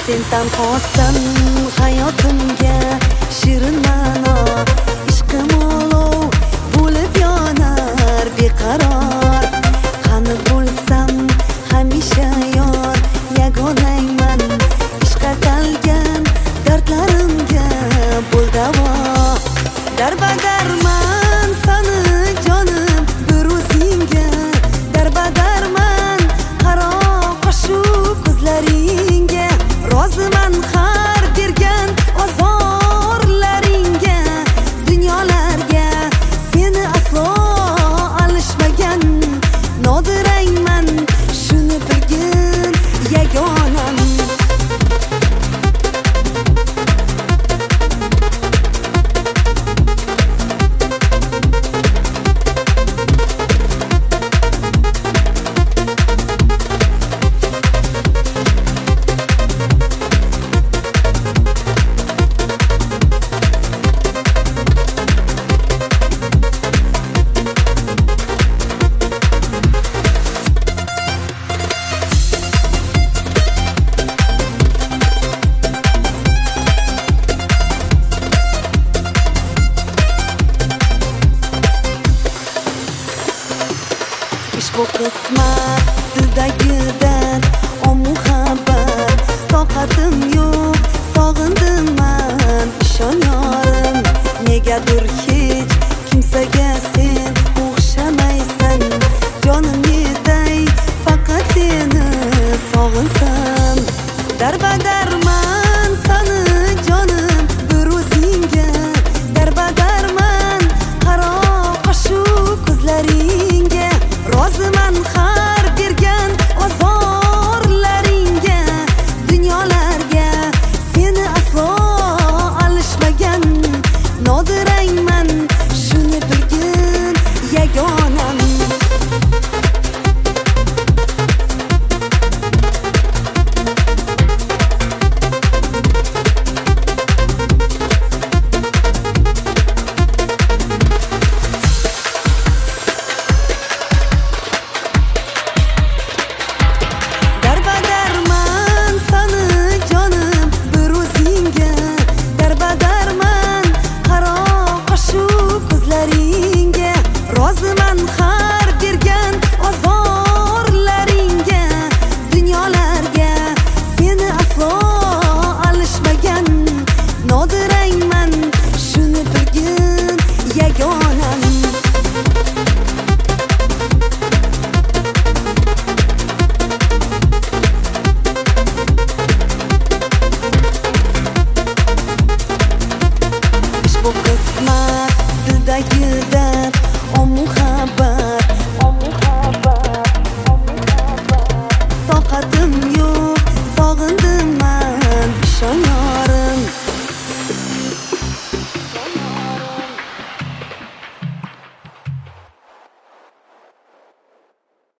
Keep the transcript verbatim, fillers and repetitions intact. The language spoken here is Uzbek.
Sen tanhosan hayotimga shirin ma'no, ishqim olov bo'lib yonar beqaror. Qani bo'lsam hamisha yor, yagonangman ishqa talgan dardlarimga bo'l davo. Darbadarman sani jonim bir o'zingga, darbadarman qaro qoshu ko'zlaringga, roziman har bergan ozorlaringga. Dunyolarga seni aslo alishmagan nodirangman, shuni bilgin yagonam. Bu qismat dildagi dard, o muhabbat, toqatim yo'q, sog'indim man, ishon yorim. Negadir hech kimsaga sen o'xshamaysan, jonim yeday faqat seni sog'insam. Darbadarman